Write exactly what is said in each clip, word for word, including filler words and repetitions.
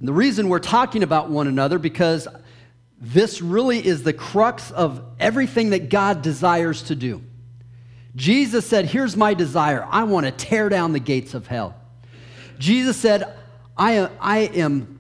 And the reason we're talking about one another, because this really is the crux of everything that God desires to do. Jesus said, here's my desire. I want to tear down the gates of hell. Jesus said, I, I am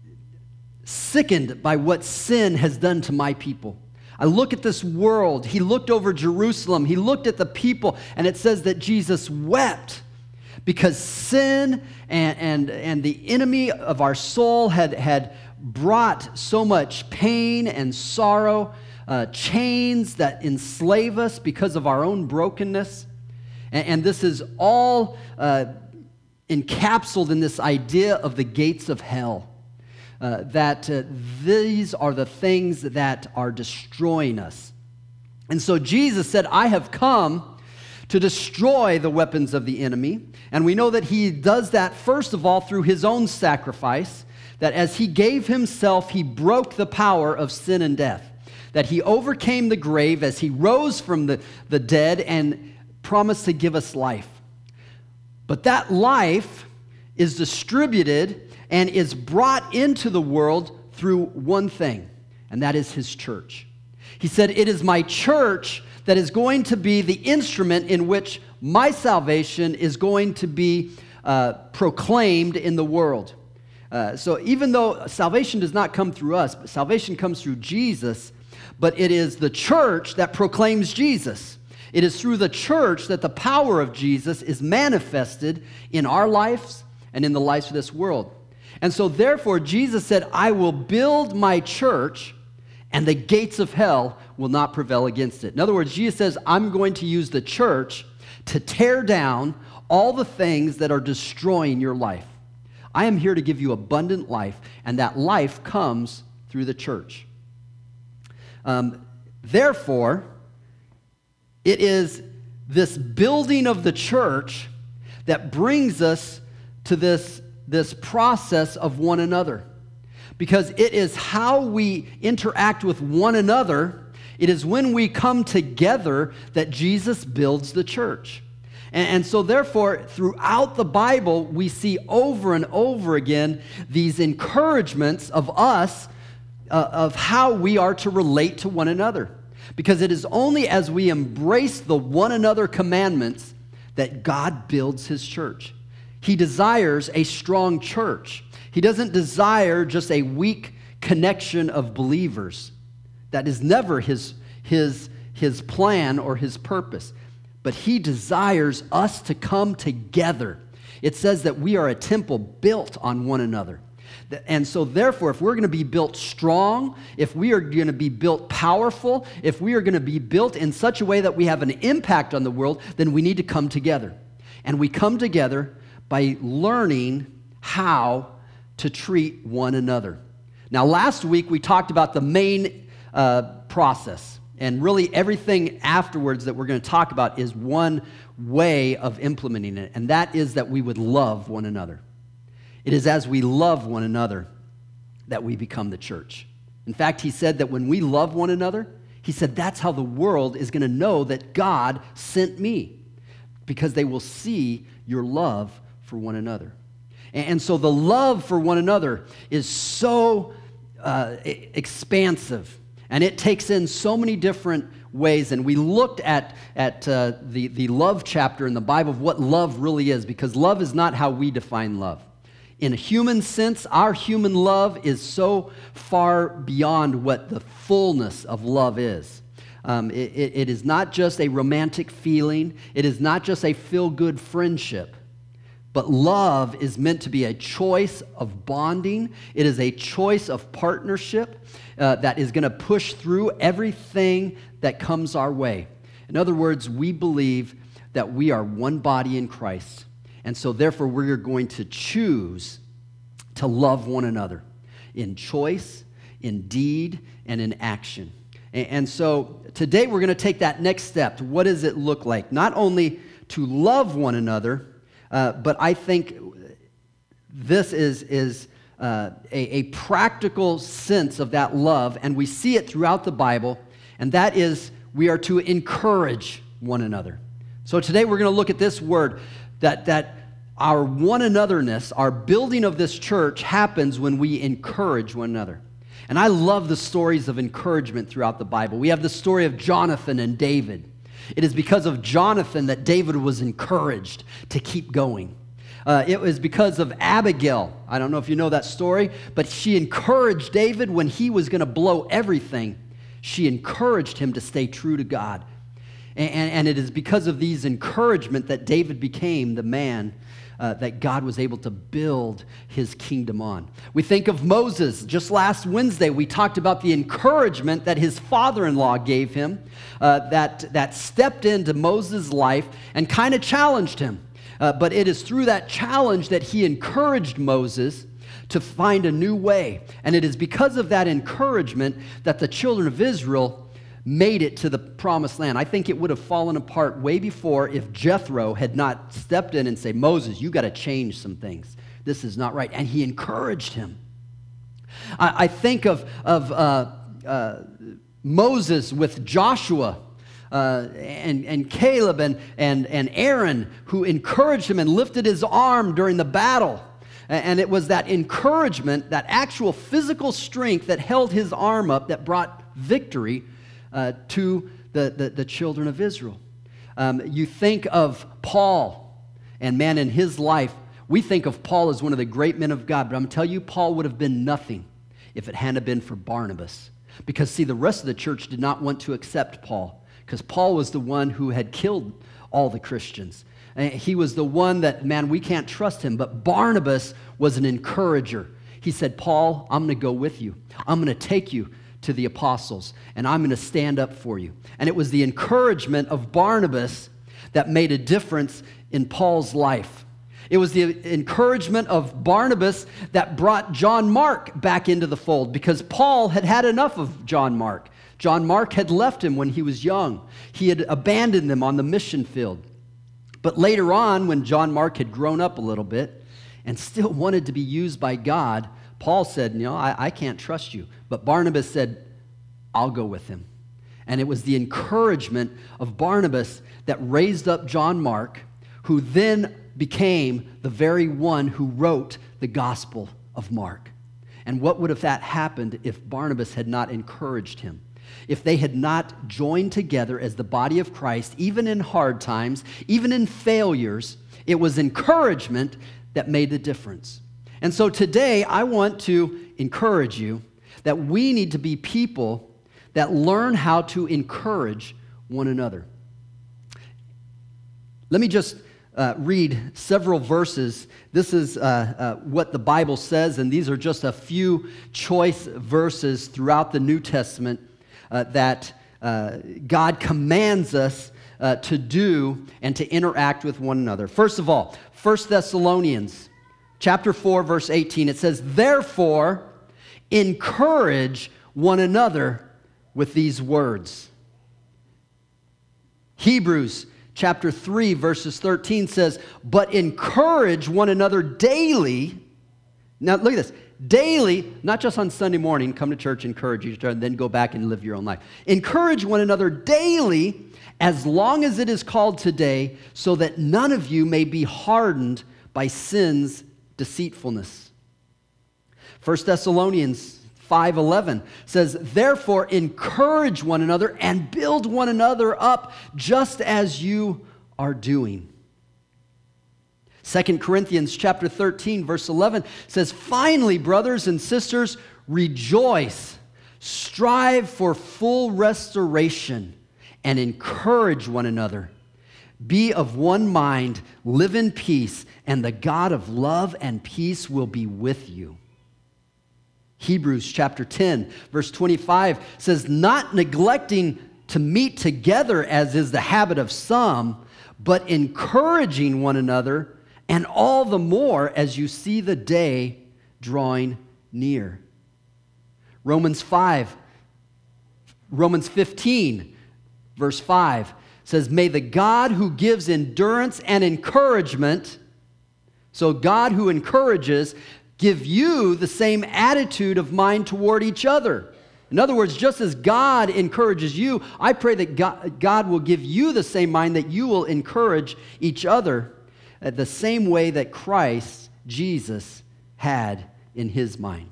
sickened by what sin has done to my people. I look at this world. He looked over Jerusalem. He looked at the people, and it says that Jesus wept because sin and, and, and the enemy of our soul had, had brought so much pain and sorrow, uh, chains that enslave us because of our own brokenness. And, and this is all uh, encapsulated in this idea of the gates of hell. Uh, that uh, these are the things that are destroying us. And so Jesus said, I have come to destroy the weapons of the enemy. And we know that he does that, first of all, through his own sacrifice, that as he gave himself, he broke the power of sin and death, that he overcame the grave as he rose from the, the dead and promised to give us life. But that life is distributed and is brought into the world through one thing, and that is his church. He said, it is my church that is going to be the instrument in which my salvation is going to be uh, proclaimed in the world. Uh, so even though salvation does not come through us, but salvation comes through Jesus, but it is the church that proclaims Jesus. It is through the church that the power of Jesus is manifested in our lives and in the lives of this world. And so therefore, Jesus said, I will build my church, and the gates of hell will not prevail against it. In other words, Jesus says, I'm going to use the church to tear down all the things that are destroying your life. I am here to give you abundant life, and that life comes through the church. Um, therefore, it is this building of the church that brings us to this this process of one another, because it is how we interact with one another. It is when we come together that Jesus builds the church. And, and so therefore, throughout the Bible, we see over and over again these encouragements of us uh, of how we are to relate to one another, because it is only as we embrace the one another commandments that God builds his church. He desires a strong church. He doesn't desire just a weak connection of believers. That is never his, his, his plan or his purpose. But he desires us to come together. It says that we are a temple built on one another. And so therefore, if we're going to be built strong, if we are going to be built powerful, if we are going to be built in such a way that we have an impact on the world, then we need to come together. And we come together by learning how to treat one another. Now, last week we talked about the main uh, process, and really everything afterwards that we're going to talk about is one way of implementing it, and that is that we would love one another. It is as we love one another that we become the church. In fact, he said that when we love one another, he said that's how the world is going to know that God sent me, because they will see your love for one another. And so the love for one another is so uh, expansive, and it takes in so many different ways. And we looked at, at uh, the, the love chapter in the Bible of what love really is, because love is not how we define love. In a human sense, our human love is so far beyond what the fullness of love is. Um, it, it, it is not just a romantic feeling. It is not just a feel-good friendship. But love is meant to be a choice of bonding. It is a choice of partnership uh, that is going to push through everything that comes our way. In other words, we believe that we are one body in Christ. And so therefore, we're going to choose to love one another in choice, in deed, and in action. And, and so today we're going to take that next step. What does it look like? Not only to love one another, Uh, but I think this is, is uh, a, a practical sense of that love, and we see it throughout the Bible, and that is we are to encourage one another. So today we're going to look at this word, that, that our one anotherness, our building of this church happens when we encourage one another. And I love the stories of encouragement throughout the Bible. We have the story of Jonathan and David. It is because of Jonathan that David was encouraged to keep going. Uh, it was because of Abigail. I don't know if you know that story, but she encouraged David when he was going to blow everything. She encouraged him to stay true to God. And, and, and it is because of these encouragement that David became the man Uh, that God was able to build his kingdom on. We think of Moses. Just last Wednesday, we talked about the encouragement that his father-in-law gave him uh, that, that stepped into Moses' life and kind of challenged him. Uh, but it is through that challenge that he encouraged Moses to find a new way. And it is because of that encouragement that the children of Israel made it to the promised land. I think it would have fallen apart way before if Jethro had not stepped in and said, Moses, you got to change some things. This is not right. And he encouraged him. I, I think of, of uh, uh, Moses with Joshua uh, and, and Caleb and, and, and Aaron, who encouraged him and lifted his arm during the battle. And it was that encouragement, that actual physical strength that held his arm up that brought victory Uh, to the, the, the children of Israel. Um, you think of Paul, and man, in his life, we think of Paul as one of the great men of God, but I'm going to tell you, Paul would have been nothing if it hadn't been for Barnabas. Because, see, the rest of the church did not want to accept Paul, because Paul was the one who had killed all the Christians. And he was the one that, man, we can't trust him, but Barnabas was an encourager. He said, Paul, I'm going to go with you. I'm going to take you to the apostles, and I'm going to stand up for you. And it was the encouragement of Barnabas that made a difference in Paul's life. It was the encouragement of Barnabas that brought John Mark back into the fold, because Paul had had enough of John Mark. John Mark had left him when he was young. He had abandoned them on the mission field. But later on, when John Mark had grown up a little bit and still wanted to be used by God, Paul said, you know, I, I can't trust you. But Barnabas said, I'll go with him. And it was the encouragement of Barnabas that raised up John Mark, who then became the very one who wrote the Gospel of Mark. And what would have that happened if Barnabas had not encouraged him? If they had not joined together as the body of Christ, even in hard times, even in failures, it was encouragement that made the difference. And so today, I want to encourage you that we need to be people that learn how to encourage one another. Let me just uh, read several verses. This is uh, uh, what the Bible says, and these are just a few choice verses throughout the New Testament uh, that uh, God commands us uh, to do and to interact with one another. First of all, First Thessalonians chapter four, verse eighteen, it says, therefore, encourage one another with these words. Hebrews chapter three, verses thirteen says, but encourage one another daily. Now, look at this. Daily, not just on Sunday morning, come to church, encourage each other, and then go back and live your own life. Encourage one another daily, as long as it is called today, so that none of you may be hardened by sin's deceitfulness. First Thessalonians five eleven says, therefore encourage one another and build one another up just as you are doing. Second Corinthians chapter thirteen, verse eleven says, finally, brothers and sisters, rejoice, strive for full restoration, and encourage one another. Be of one mind, live in peace, and the God of love and peace will be with you. Hebrews chapter ten, verse twenty-five says, not neglecting to meet together as is the habit of some, but encouraging one another, and all the more as you see the day drawing near. Romans five, Romans fifteen, verse five says, may the God who gives endurance and encouragement, so God who encourages, give you the same attitude of mind toward each other. In other words, just as God encourages you, I pray that God, God will give you the same mind, that you will encourage each other uh, the same way that Christ, Jesus, had in his mind.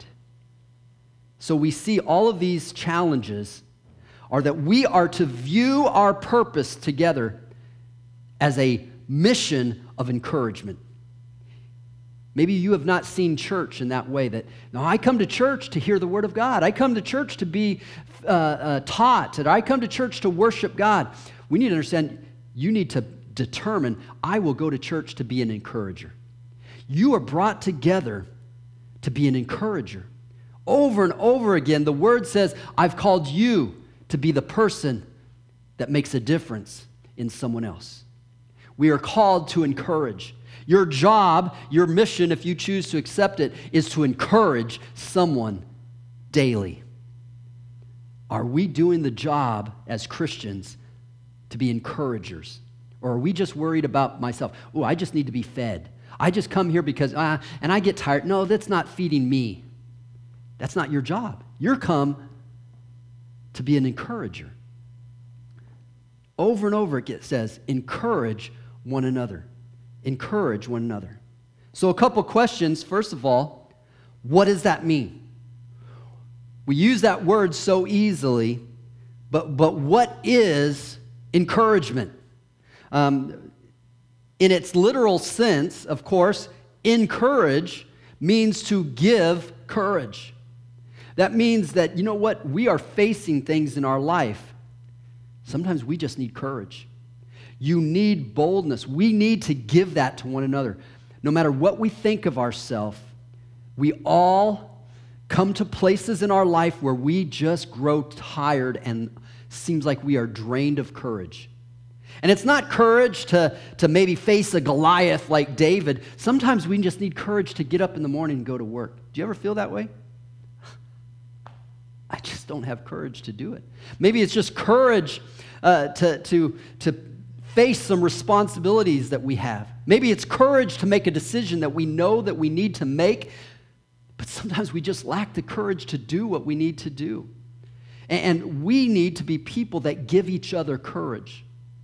So we see all of these challenges are that we are to view our purpose together as a mission of encouragement. Maybe you have not seen church in that way, that, no, I come to church to hear the Word of God. I come to church to be uh, uh, taught. And I come to church to worship God. We need to understand, you need to determine, I will go to church to be an encourager. You are brought together to be an encourager. Over and over again, the Word says, I've called you to be the person that makes a difference in someone else. We are called to encourage. Your job, your mission, if you choose to accept it, is to encourage someone daily. Are we doing the job as Christians to be encouragers? Or are we just worried about myself? Oh, I just need to be fed. I just come here because, uh, and I get tired. No, that's not feeding me. That's not your job. You're come to be an encourager. Over and over it says, encourage one another. Encourage one another. So a couple questions. First of all, what does that mean? We use that word so easily, but, but what is encouragement? Um, in its literal sense, of course, encourage means to give courage. That means that, you know what, we are facing things in our life. Sometimes we just need courage. You need boldness. We need to give that to one another. No matter what we think of ourselves, we all come to places in our life where we just grow tired and seems like we are drained of courage. And it's not courage to, to maybe face a Goliath like David. Sometimes we just need courage to get up in the morning and go to work. Do you ever feel that way? I just don't have courage to do it. Maybe it's just courage uh, to, to, to face some responsibilities that we have. Maybe it's courage to make a decision that we know that we need to make, but sometimes we just lack the courage to do what we need to do. And, and we need to be people that give each other courage,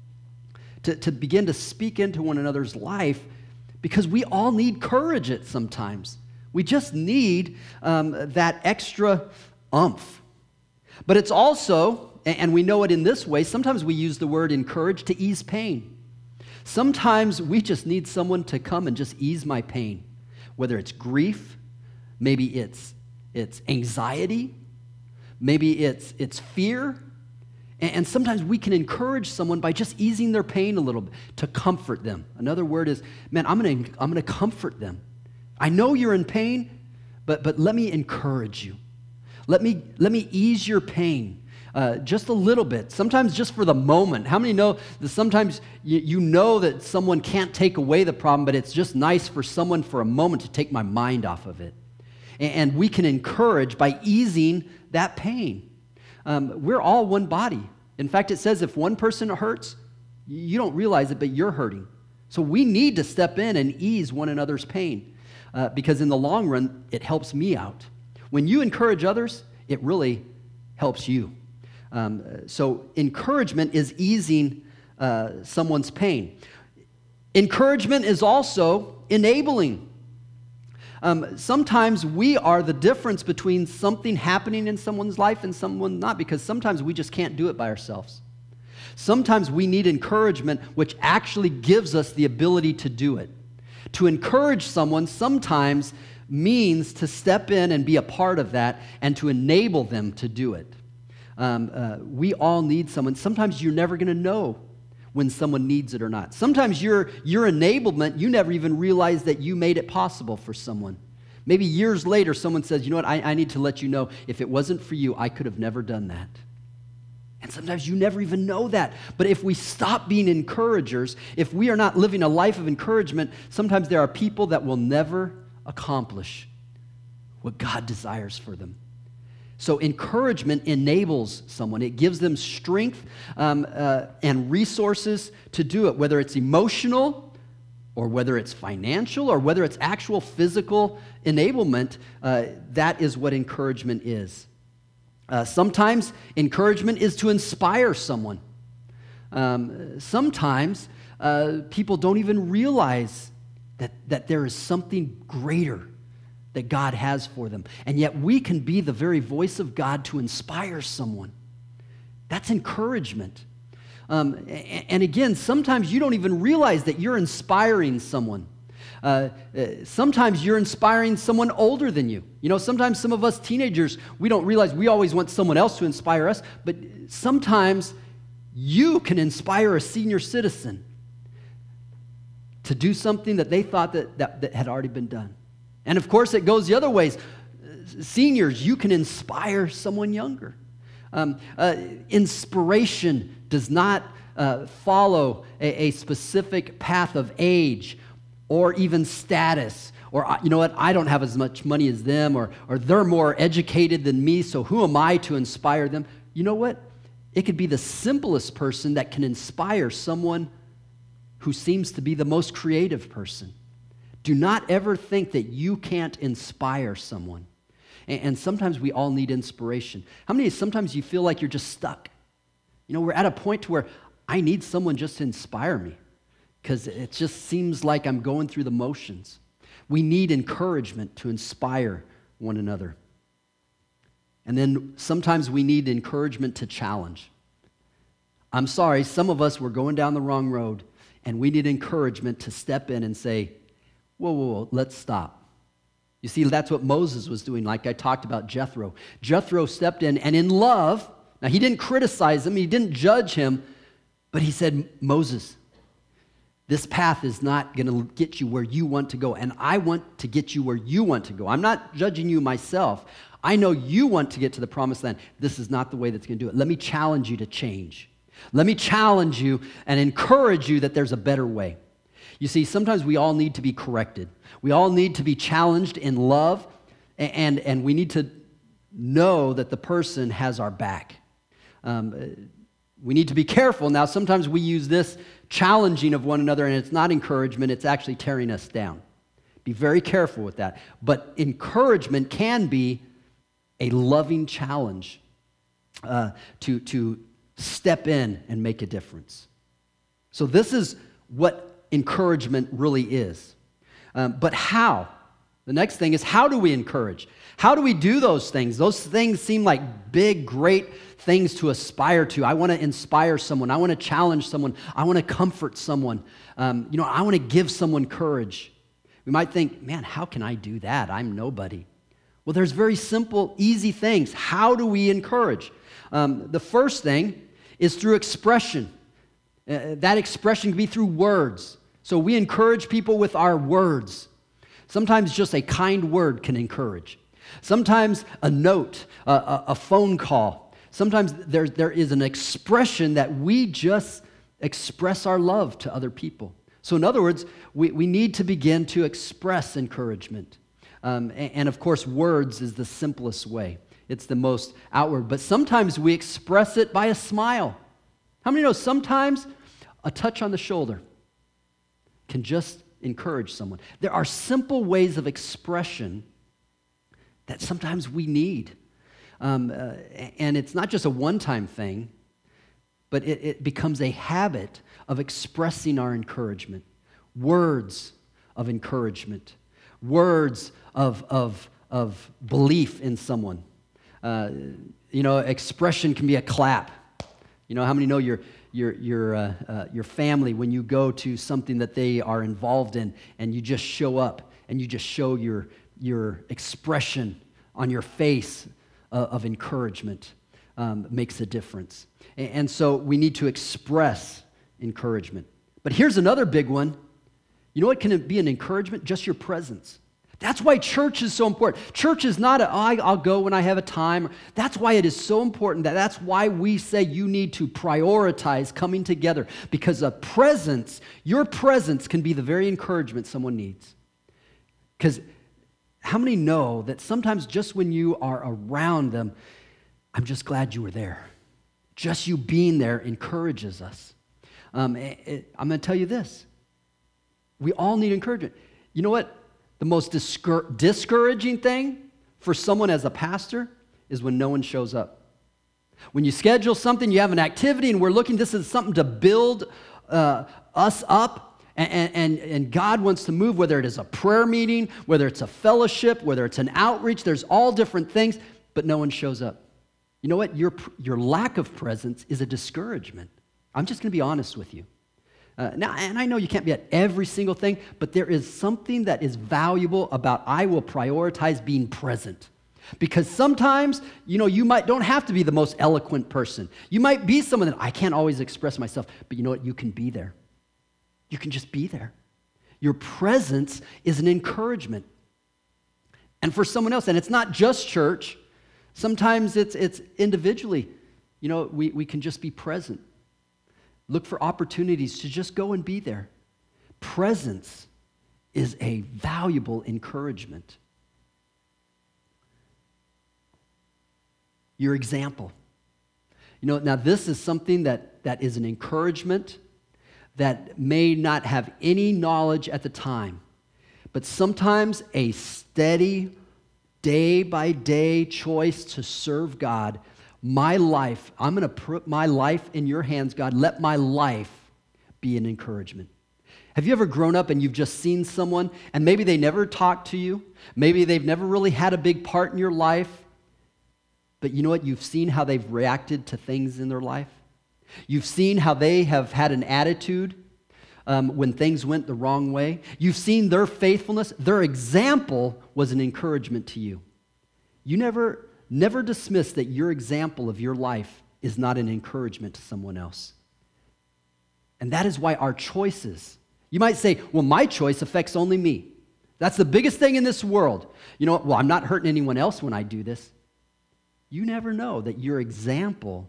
to, to begin to speak into one another's life, because we all need courage at sometimes. We just need um, that extra umph. But it's also, and we know it in this way, sometimes we use the word encourage to ease pain. Sometimes we just need someone to come and just ease my pain, whether it's grief, maybe it's it's anxiety, maybe it's it's fear. And sometimes we can encourage someone by just easing their pain a little bit, to comfort them. Another word is, man, I'm going to I'm going to comfort them. I know you're in pain, but but let me encourage you. Let me, let me ease your pain uh, just a little bit, sometimes just for the moment. How many know that sometimes you, you know that someone can't take away the problem, but it's just nice for someone for a moment to take my mind off of it? And, and we can encourage by easing that pain. Um, we're all one body. In fact, it says if one person hurts, you don't realize it, but you're hurting. So we need to step in and ease one another's pain uh, because in the long run, it helps me out. When you encourage others, it really helps you. Um, so encouragement is easing uh, someone's pain. Encouragement is also enabling. Um, sometimes we are the difference between something happening in someone's life and someone not, because sometimes we just can't do it by ourselves. Sometimes we need encouragement, which actually gives us the ability to do it. To encourage someone sometimes means to step in and be a part of that and to enable them to do it. Um, uh, we all need someone. Sometimes you're never going to know when someone needs it or not. Sometimes your, your enablement, you never even realize that you made it possible for someone. Maybe years later, someone says, you know what, I, I need to let you know, if it wasn't for you, I could have never done that. And sometimes you never even know that. But if we stop being encouragers, if we are not living a life of encouragement, sometimes there are people that will never accomplish what God desires for them. So encouragement enables someone. It gives them strength um, uh, and resources to do it, whether it's emotional or whether it's financial or whether it's actual physical enablement. Uh, that is what encouragement is. Uh, sometimes encouragement is to inspire someone. Um, sometimes uh, people don't even realize that, that there is something greater that God has for them. And yet we can be the very voice of God to inspire someone. That's encouragement. Um, and, and again, sometimes you don't even realize that you're inspiring someone. Uh, uh, sometimes you're inspiring someone older than you. You know, sometimes some of us teenagers, we don't realize we always want someone else to inspire us, but sometimes you can inspire a senior citizen to do something that they thought that, that, that had already been done. And of course, it goes the other ways. Seniors, you can inspire someone younger. Um, uh, inspiration does not uh, follow a, a specific path of age or even status, or, you know what, I don't have as much money as them, or, or they're more educated than me, so who am I to inspire them? You know what? It could be the simplest person that can inspire someone who seems to be the most creative person. Do not ever think that you can't inspire someone. And, and sometimes we all need inspiration. How many, sometimes you feel like you're just stuck? You know, we're at a point to where I need someone just to inspire me because it just seems like I'm going through the motions. We need encouragement to inspire one another. And then sometimes we need encouragement to challenge. I'm sorry, some of us were going down the wrong road, and we need encouragement to step in and say, whoa, whoa, whoa, let's stop. You see, that's what Moses was doing, like I talked about Jethro. Jethro stepped in, and in love, now he didn't criticize him, he didn't judge him, but he said, Moses, this path is not going to get you where you want to go, and I want to get you where you want to go. I'm not judging you myself. I know you want to get to the promised land. This is not the way that's going to do it. Let me challenge you to change. Let me challenge you and encourage you that there's a better way. You see, sometimes we all need to be corrected. We all need to be challenged in love, and, and we need to know that the person has our back. Um, we need to be careful. Now, sometimes we use this challenging of one another, and it's not encouragement, it's actually tearing us down. Be very careful with that. But encouragement can be a loving challenge uh, to, to step in and make a difference. So this is what encouragement really is. Um, but how? The next thing is, how do we encourage? How do we do those things? Those things seem like big, great things to aspire to. I want to inspire someone. I want to challenge someone. I want to comfort someone. Um, you know, I want to give someone courage. We might think, man, how can I do that? I'm nobody. Well, there's very simple, easy things. How do we encourage? Um, the first thing is through expression. Uh, that expression can be through words. So we encourage people with our words. Sometimes just a kind word can encourage. Sometimes a note, a, a, a phone call. Sometimes there, there is an expression that we just express our love to other people. So in other words, we, we need to begin to express encouragement. Um, and, and of course, words is the simplest way. It's the most outward. But sometimes we express it by a smile. How many know sometimes a touch on the shoulder can just encourage someone? There are simple ways of expression that sometimes we need. Um, uh, and it's not just a one-time thing, but it, it becomes a habit of expressing our encouragement. Words of encouragement. Words of, of, of belief in someone. Uh, you know, expression can be a clap. You know, how many know your your your uh, uh, your family, when you go to something that they are involved in, and you just show up and you just show your your expression on your face uh, of encouragement, um, makes a difference. And, and so we need to express encouragement. But here's another big one. You know what can be an encouragement? Just your presence. That's why church is so important. Church is not a, oh, I'll go when I have a time. That's why it is so important. That that's why we say you need to prioritize coming together, because a presence, your presence can be the very encouragement someone needs. Because how many know that sometimes just when you are around them, I'm just glad you were there. Just you being there encourages us. Um, it, it, I'm going to tell you this. We all need encouragement. You know what? The most discour- discouraging thing for someone as a pastor is when no one shows up. When you schedule something, you have an activity, and we're looking, this is something to build uh, us up, And, and, and God wants to move, whether it is a prayer meeting, whether it's a fellowship, whether it's an outreach. There's all different things, but no one shows up. You know what? Your, your lack of presence is a discouragement. I'm just going to be honest with you. Uh, now, and I know you can't be at every single thing, but there is something that is valuable about I will prioritize being present. Because sometimes, you know, you might don't have to be the most eloquent person. You might be someone that I can't always express myself, but you know what? You can be there. You can just be there. Your presence is an encouragement. And for someone else, and it's not just church, sometimes it's it's individually. You know, we, we can just be present. Look for opportunities to just go and be there. Presence is a valuable encouragement. Your example. You know, now this is something that, that is an encouragement that may not have any knowledge at the time, but sometimes a steady, day-by-day choice to serve God. My life, I'm going to put my life in your hands, God. Let my life be an encouragement. Have you ever grown up and you've just seen someone, and maybe they never talked to you, maybe they've never really had a big part in your life, but you know what? You've seen how they've reacted to things in their life. You've seen how they have had an attitude um, when things went the wrong way. You've seen their faithfulness. Their example was an encouragement to you. You never, never dismiss that your example of your life is not an encouragement to someone else. And that is why our choices, you might say, well, my choice affects only me. That's the biggest thing in this world. You know what? Well, I'm not hurting anyone else when I do this. You never know that your example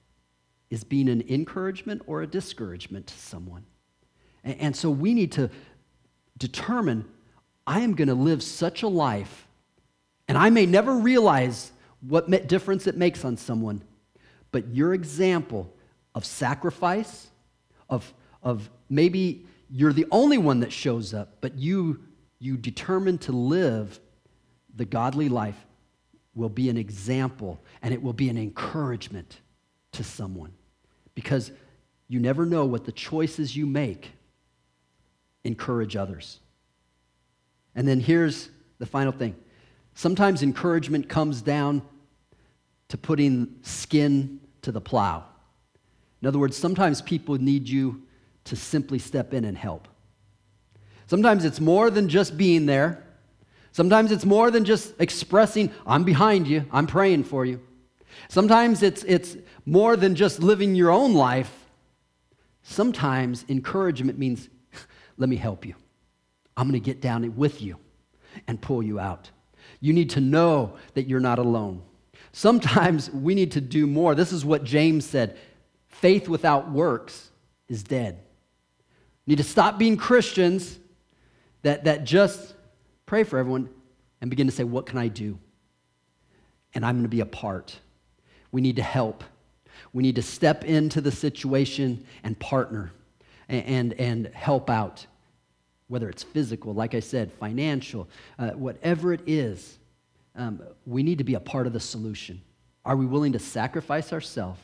is being an encouragement or a discouragement to someone. And, and so we need to determine, I am going to live such a life, and I may never realize what difference it makes on someone, but your example of sacrifice, of, of maybe you're the only one that shows up, but you, you determine to live the godly life, will be an example, and it will be an encouragement to someone. Because you never know what the choices you make encourage others. And then here's the final thing. Sometimes encouragement comes down to putting skin to the plow. In other words, sometimes people need you to simply step in and help. Sometimes it's more than just being there. Sometimes it's more than just expressing, I'm behind you, I'm praying for you. Sometimes it's, it's more than just living your own life. Sometimes encouragement means, let me help you. I'm going to get down with you and pull you out. You need to know that you're not alone. Sometimes we need to do more. This is what James said. Faith without works is dead. We need to stop being Christians that, that just pray for everyone and begin to say, what can I do? And I'm going to be a part. We need to help. We need to step into the situation and partner and, and, and help out, whether it's physical, like I said, financial, uh, whatever it is. Um, we need to be a part of the solution. Are we willing to sacrifice ourselves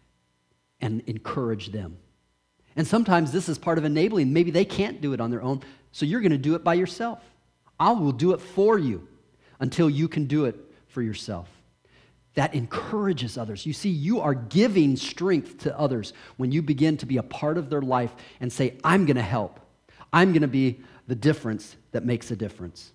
and encourage them? And sometimes this is part of enabling. Maybe they can't do it on their own, so you're going to do it by yourself. I will do it for you until you can do it for yourself. That encourages others. You see, you are giving strength to others when you begin to be a part of their life and say, I'm going to help. I'm going to be the difference that makes a difference.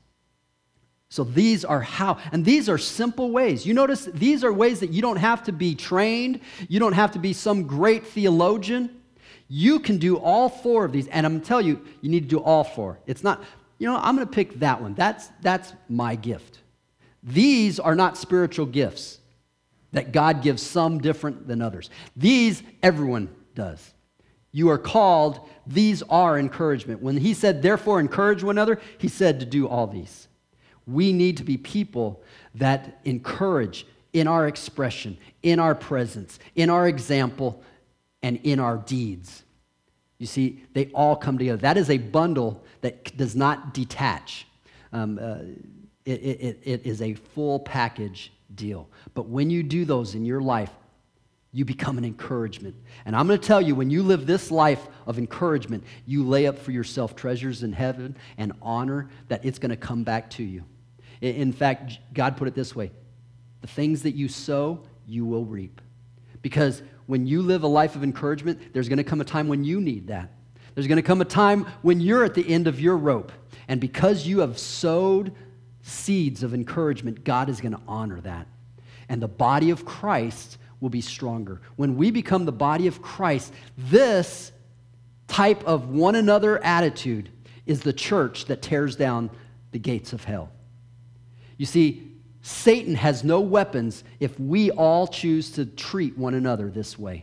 So these are how, and these are simple ways. You notice these are ways that you don't have to be trained. You don't have to be some great theologian. You can do all four of these, and I'm going to tell you, you need to do all four. It's not, you know, I'm going to pick that one. That's, that's my gift. These are not spiritual gifts that God gives some different than others. These, everyone does. You are called, these are encouragement. When he said, therefore, encourage one another, he said to do all these. We need to be people that encourage in our expression, in our presence, in our example, and in our deeds. You see, they all come together. That is a bundle that does not detach. Um, uh, it, it, it is a full package deal. But when you do those in your life, you become an encouragement. And I'm going to tell you, when you live this life of encouragement, you lay up for yourself treasures in heaven and honor that it's going to come back to you. In fact, God put it this way: the things that you sow, you will reap. Because when you live a life of encouragement, there's going to come a time when you need that. There's going to come a time when you're at the end of your rope. And because you have sowed seeds of encouragement, God is going to honor that. And the body of Christ will be stronger. When we become the body of Christ, this type of one another attitude is the church that tears down the gates of hell. You see, Satan has no weapons if we all choose to treat one another this way.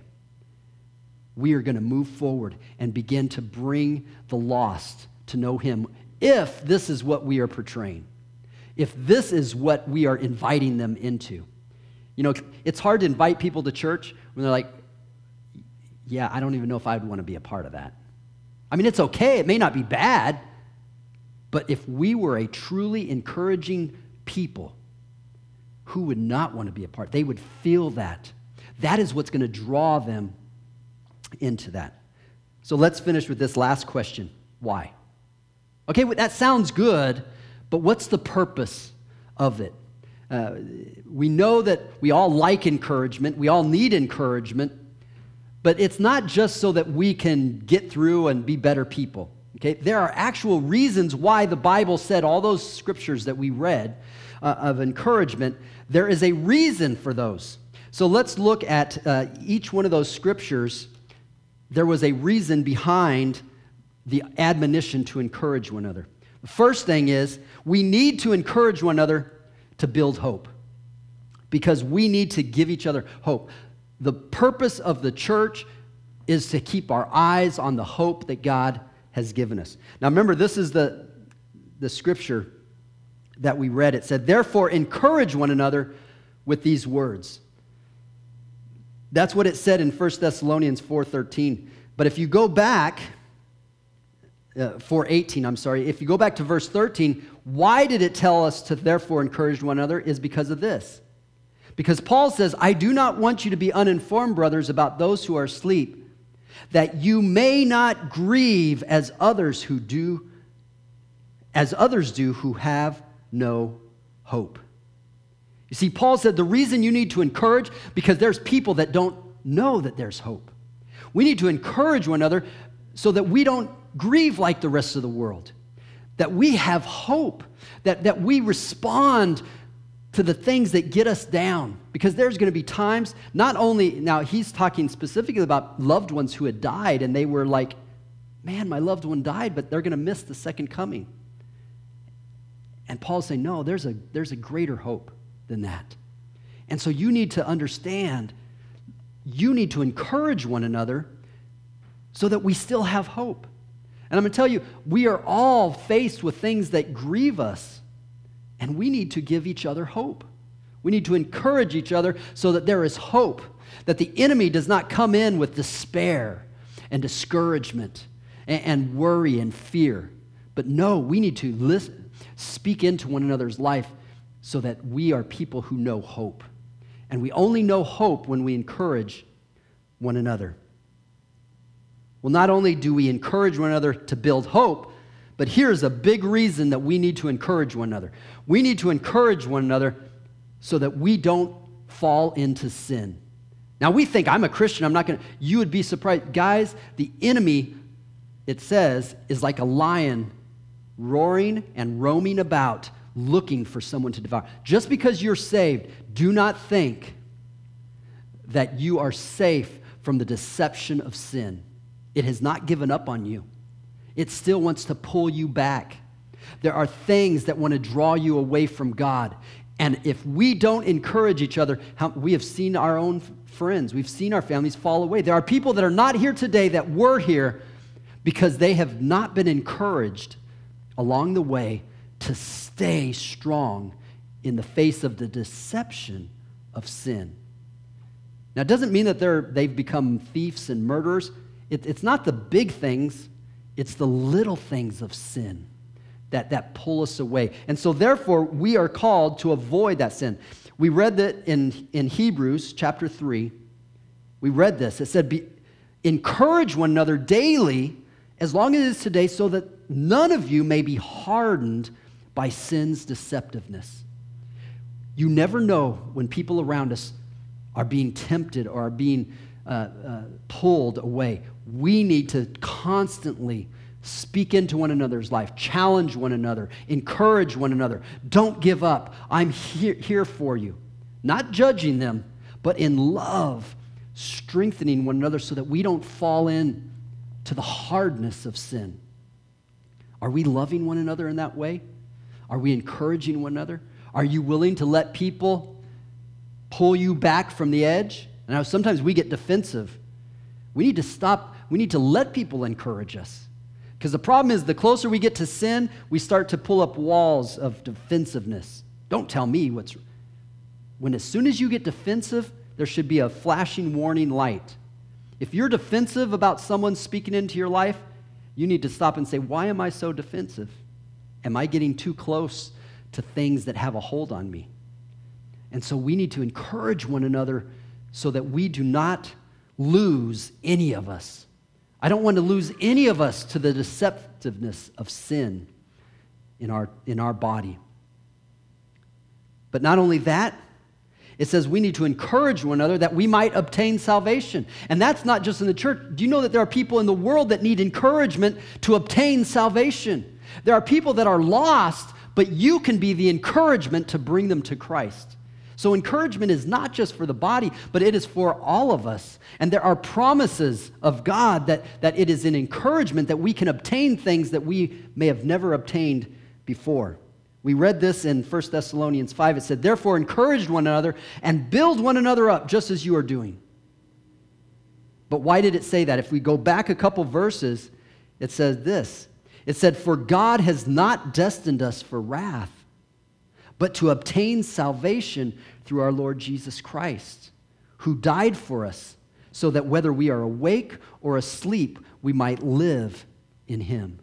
We are going to move forward and begin to bring the lost to know him if this is what we are portraying, if this is what we are inviting them into. You know, it's hard to invite people to church when they're like, yeah, I don't even know if I'd want to be a part of that. I mean, it's okay. It may not be bad. But if we were a truly encouraging people, who would not want to be a part? They would feel that. That is what's going to draw them into that. So let's finish with this last question. Why? Okay, that sounds good, but what's the purpose of it? Uh, we know that we all like encouragement. We all need encouragement. But it's not just so that we can get through and be better people. Okay? There are actual reasons why the Bible said all those scriptures that we read uh, of encouragement. There is a reason for those. So let's look at uh, each one of those scriptures. There was a reason behind the admonition to encourage one another. The first thing is we need to encourage one another to build hope, because we need to give each other hope. The purpose of the church is to keep our eyes on the hope that God has given us. Now remember, this is the, the scripture that we read. It said, therefore encourage one another with these words. That's what it said in First Thessalonians four thirteen. But if you go back, uh, four eighteen, I'm sorry, if you go back to verse thirteen, why did it tell us to therefore encourage one another? Is because of this. Because Paul says, I do not want you to be uninformed, brothers, about those who are asleep, that you may not grieve as others who do, as others do who have no hope. You see, Paul said the reason you need to encourage, because there's people that don't know that there's hope. We need to encourage one another so that we don't grieve like the rest of the world, that we have hope, that, that we respond to the things that get us down. Because there's going to be times, not only, now he's talking specifically about loved ones who had died, and they were like, man, my loved one died, but they're going to miss the second coming. And Paul's saying, no, there's a, there's a greater hope than that. And so you need to understand, you need to encourage one another so that we still have hope. And I'm going to tell you, we are all faced with things that grieve us, and we need to give each other hope. We need to encourage each other so that there is hope, that the enemy does not come in with despair and discouragement and, and worry and fear. But no, we need to listen, speak into one another's life so that we are people who know hope. And we only know hope when we encourage one another. Well, not only do we encourage one another to build hope, but here's a big reason that we need to encourage one another. We need to encourage one another so that we don't fall into sin. Now, we think, I'm a Christian, I'm not going to... You would be surprised. Guys, the enemy, it says, is like a lion roaring and roaming about, looking for someone to devour. Just because you're saved, do not think that you are safe from the deception of sin. It has not given up on you. It still wants to pull you back. There are things that want to draw you away from God. And if we don't encourage each other, how, we have seen our own friends, we've seen our families fall away. There are people that are not here today that were here because they have not been encouraged along the way to stay strong in the face of the deception of sin. Now, it doesn't mean that they're, they've become thieves and murderers. It, it's not the big things. It's the little things of sin that, that pull us away. And so, therefore, we are called to avoid that sin. We read that in, in Hebrews chapter three. We read this. It said, Be, encourage one another daily, as long as it is today, so that none of you may be hardened by sin's deceptiveness. You never know when people around us are being tempted or are being uh, uh, pulled away. We need to constantly speak into one another's life, challenge one another, encourage one another. Don't give up. I'm here, here for you. Not judging them, but in love, strengthening one another so that we don't fall in to the hardness of sin. Are we loving one another in that way? Are we encouraging one another? Are you willing to let people pull you back from the edge? Now, sometimes we get defensive. We need to stop. We need to let people encourage us. Because the problem is, the closer we get to sin, we start to pull up walls of defensiveness. Don't tell me what's... When as soon as you get defensive, there should be a flashing warning light. If you're defensive about someone speaking into your life, you need to stop and say, why am I so defensive? Am I getting too close to things that have a hold on me? And so we need to encourage one another so that we do not lose any of us. I don't want to lose any of us to the deceptiveness of sin in our, in our body. But not only that, it says we need to encourage one another that we might obtain salvation. And that's not just in the church. Do you know that there are people in the world that need encouragement to obtain salvation? There are people that are lost, but you can be the encouragement to bring them to Christ. So encouragement is not just for the body, but it is for all of us. And there are promises of God that, that it is an encouragement that we can obtain things that we may have never obtained before. We read this in First Thessalonians five. It said, therefore encourage one another and build one another up just as you are doing. But why did it say that? If we go back a couple verses, it says this. It said, for God has not destined us for wrath, but to obtain salvation through our Lord Jesus Christ, who died for us, so that whether we are awake or asleep, we might live in him.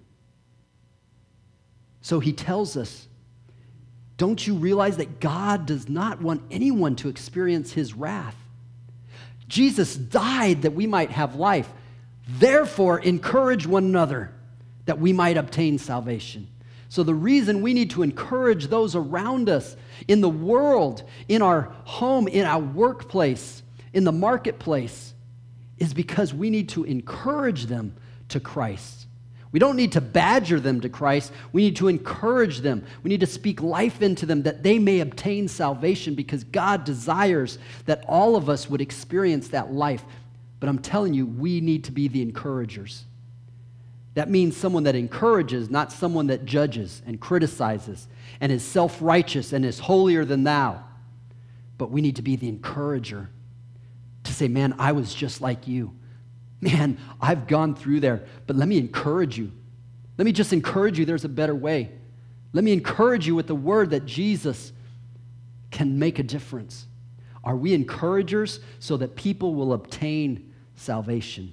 So he tells us, don't you realize that God does not want anyone to experience his wrath? Jesus died that we might have life. Therefore, encourage one another that we might obtain salvation. So the reason we need to encourage those around us in the world, in our home, in our workplace, in the marketplace, is because we need to encourage them to Christ. We don't need to badger them to Christ. We need to encourage them. We need to speak life into them that they may obtain salvation, because God desires that all of us would experience that life. But I'm telling you, we need to be the encouragers. That means someone that encourages, not someone that judges and criticizes and is self-righteous and is holier than thou. But we need to be the encourager to say, man, I was just like you. Man, I've gone through there, but let me encourage you. Let me just encourage you there's a better way. Let me encourage you with the word that Jesus can make a difference. Are we encouragers so that people will obtain salvation?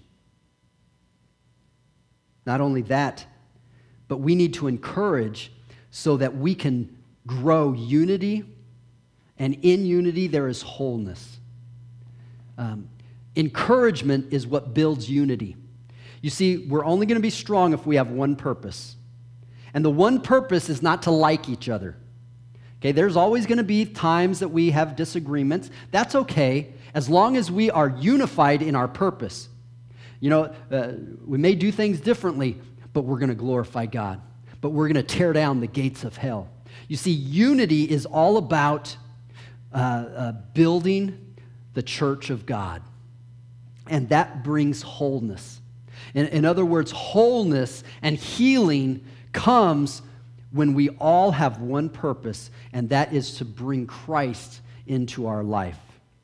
Not only that, but we need to encourage so that we can grow unity, and in unity there is wholeness. Um, encouragement is what builds unity. You see, we're only going to be strong if we have one purpose. And the one purpose is not to like each other. Okay, there's always going to be times that we have disagreements. That's okay, as long as we are unified in our purpose. You know, uh, we may do things differently, but we're going to glorify God. But we're going to tear down the gates of hell. You see, unity is all about uh, uh, building the church of God. And that brings wholeness. In, in other words, wholeness and healing comes when we all have one purpose, and that is to bring Christ into our life.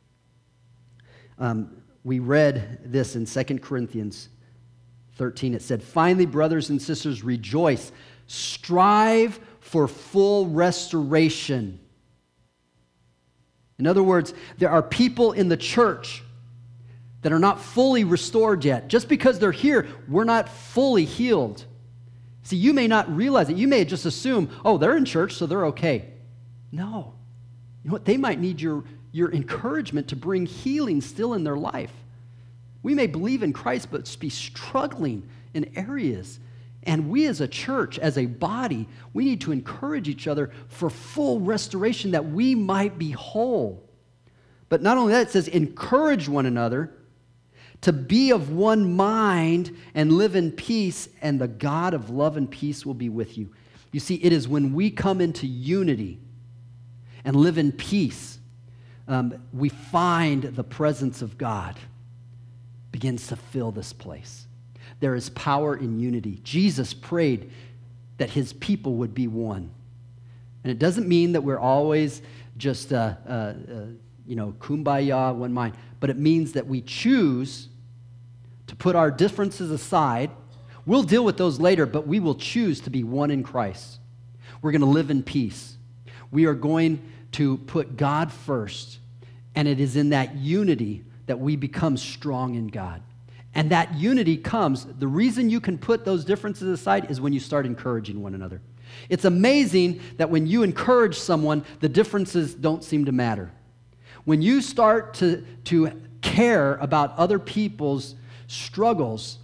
Um, We read this in Second Corinthians thirteen. It said, finally, brothers and sisters, rejoice. Strive for full restoration. In other words, there are people in the church that are not fully restored yet. Just because they're here, we're not fully healed. See, you may not realize it. You may just assume, oh, they're in church, so they're okay. No. You know what? They might need your, your encouragement to bring healing still in their life. We may believe in Christ, but be struggling in areas. And we as a church, as a body, we need to encourage each other for full restoration that we might be whole. But not only that, it says encourage one another to be of one mind and live in peace, and the God of love and peace will be with you. You see, it is when we come into unity and live in peace, um, we find the presence of God begins to fill this place. There is power in unity. Jesus prayed that his people would be one. And it doesn't mean that we're always just, uh, uh, uh, you know, kumbaya, one mind. But it means that we choose to put our differences aside. We'll deal with those later, but we will choose to be one in Christ. We're going to live in peace. We are going to put God first. And it is in that unity that we become strong in God. And that unity comes, the reason you can put those differences aside is when you start encouraging one another. It's amazing that when you encourage someone, the differences don't seem to matter. When you start to, to care about other people's struggles,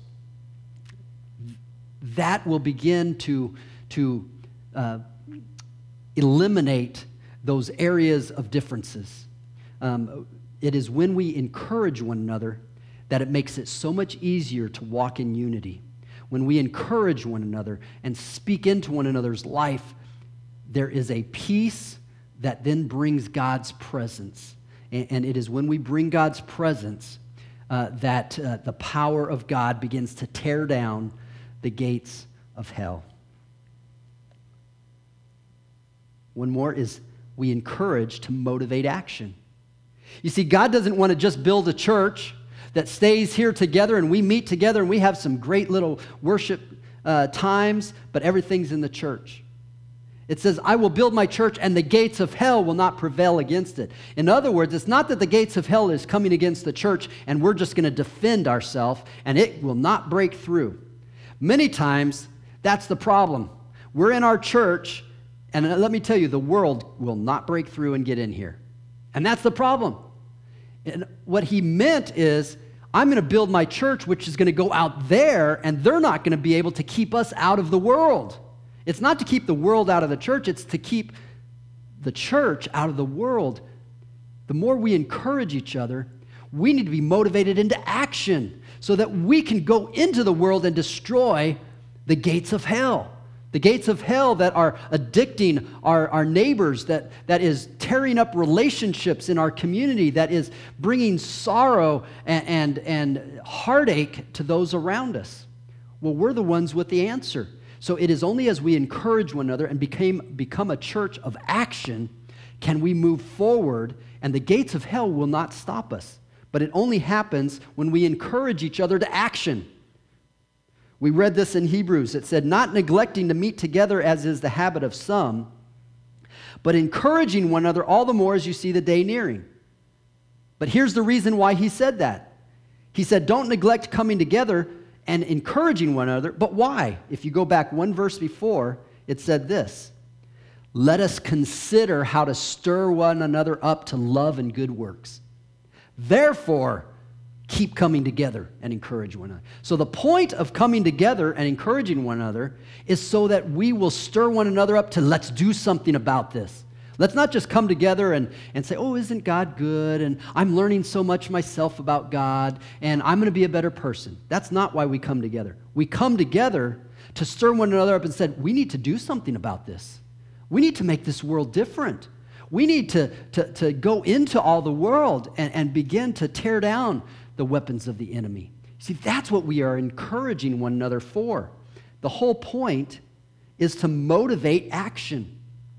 that will begin to, to uh, eliminate those areas of differences. Um, it is when we encourage one another that it makes it so much easier to walk in unity. When we encourage one another and speak into one another's life, there is a peace that then brings God's presence. And, and it is when we bring God's presence uh, that uh, the power of God begins to tear down the gates of hell. One more is we encourage to motivate action. You see, God doesn't want to just build a church that stays here together and we meet together and we have some great little worship uh, times, but everything's in the church. It says, I will build my church and the gates of hell will not prevail against it. In other words, it's not that the gates of hell is coming against the church and we're just going to defend ourselves and it will not break through. Many times, that's the problem. We're in our church, and let me tell you, the world will not break through and get in here. And that's the problem. And what he meant is, I'm going to build my church, which is going to go out there, and they're not going to be able to keep us out of the world. It's not to keep the world out of the church, it's to keep the church out of the world. The more we encourage each other, we need to be motivated into action so that we can go into the world and destroy the gates of hell. The gates of hell that are addicting our, our neighbors, that, that is tearing up relationships in our community, that is bringing sorrow and, and, and heartache to those around us. Well, we're the ones with the answer. So it is only as we encourage one another and became, become a church of action can we move forward, and the gates of hell will not stop us. But it only happens when we encourage each other to action. We read this in Hebrews. It said, not neglecting to meet together as is the habit of some, but encouraging one another all the more as you see the day nearing. But here's the reason why he said that. He said, don't neglect coming together and encouraging one another. But why? If you go back one verse before, it said this, let us consider how to stir one another up to love and good works. Therefore, keep coming together and encourage one another. So the point of coming together and encouraging one another is so that we will stir one another up to let's do something about this. Let's not just come together and, and say, oh, isn't God good? And I'm learning so much myself about God, and I'm going to be a better person. That's not why we come together. We come together to stir one another up and said, we need to do something about this. We need to make this world different. We need to, to, to go into all the world and, and begin to tear down the weapons of the enemy. See, that's what we are encouraging one another for. The whole point is to motivate action.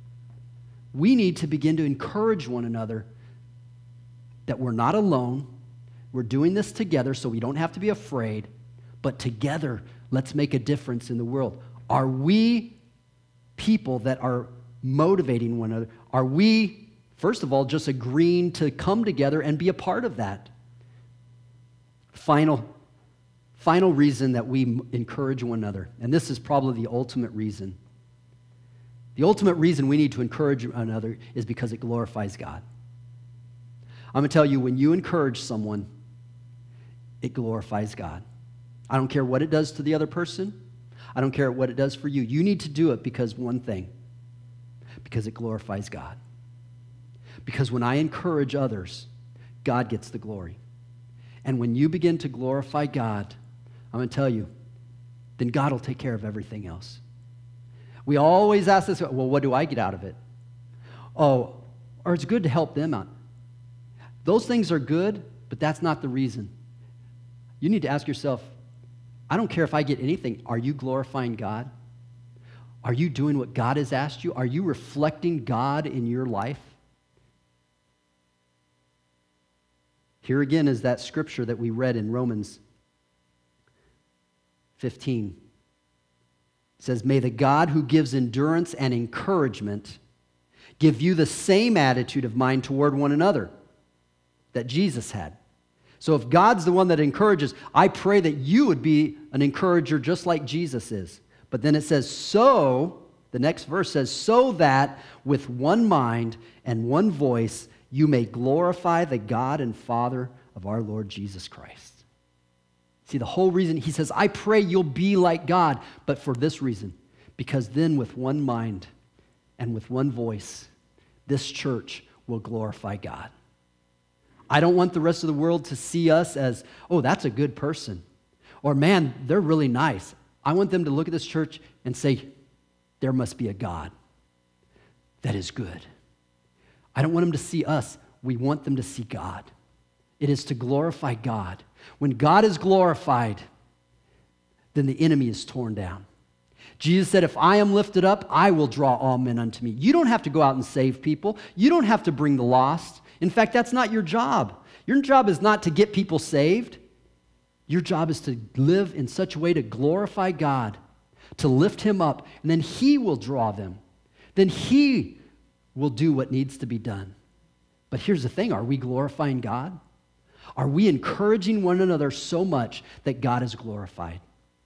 We need to begin to encourage one another that we're not alone. We're doing this together so we don't have to be afraid, but together, let's make a difference in the world. Are we people that are motivating one another? Are we, first of all, just agreeing to come together and be a part of that? Final, final reason that we encourage one another, and this is probably the ultimate reason. The ultimate reason we need to encourage one another is because it glorifies God. I'm going to tell you, when you encourage someone, it glorifies God. I don't care what it does to the other person. I don't care what it does for you. You need to do it because one thing, because it glorifies God. Because when I encourage others, God gets the glory. And when you begin to glorify God, I'm going to tell you, then God will take care of everything else. We always ask this, well, what do I get out of it? Oh, or it's good to help them out. Those things are good, but that's not the reason. You need to ask yourself, I don't care if I get anything. Are you glorifying God? Are you doing what God has asked you? Are you reflecting God in your life? Here again is that scripture that we read in Romans fifteen. It says, may the God who gives endurance and encouragement give you the same attitude of mind toward one another that Jesus had. So if God's the one that encourages, I pray that you would be an encourager just like Jesus is. But then it says, so, the next verse says, so that with one mind and one voice you may glorify the God and Father of our Lord Jesus Christ. See, the whole reason, he says, I pray you'll be like God, but for this reason, because then with one mind and with one voice, this church will glorify God. I don't want the rest of the world to see us as, oh, that's a good person. Or, man, they're really nice. I want them to look at this church and say, there must be a God that is good. I don't want them to see us. We want them to see God. It is to glorify God. When God is glorified, then the enemy is torn down. Jesus said, if I am lifted up, I will draw all men unto me. You don't have to go out and save people. You don't have to bring the lost. In fact, that's not your job. Your job is not to get people saved. Your job is to live in such a way to glorify God, to lift him up, and then he will draw them. Then he will do what needs to be done. But here's the thing, are we glorifying God? Are we encouraging one another so much that God is glorified?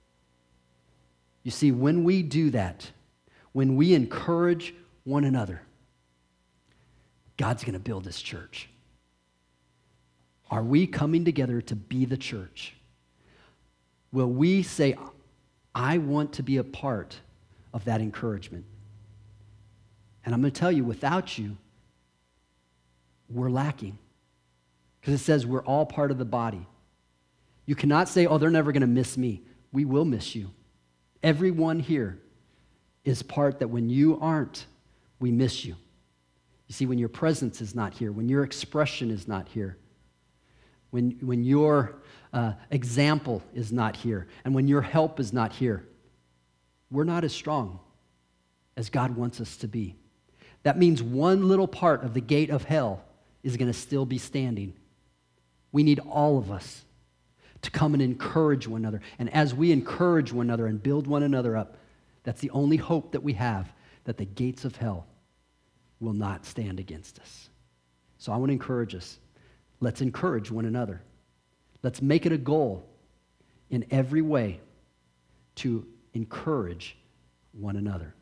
You see, when we do that, when we encourage one another, God's going to build his church. Are we coming together to be the church? Will we say, I want to be a part of that encouragement? And I'm going to tell you, without you, we're lacking. Because it says we're all part of the body. You cannot say, oh, they're never going to miss me. We will miss you. Everyone here is part that when you aren't, we miss you. You see, when your presence is not here, when your expression is not here, when, when your uh, example is not here, and when your help is not here, we're not as strong as God wants us to be. That means one little part of the gate of hell is going to still be standing. We need all of us to come and encourage one another. And as we encourage one another and build one another up, that's the only hope that we have, that the gates of hell will not stand against us. So I want to encourage us. Let's encourage one another. Let's make it a goal in every way to encourage one another.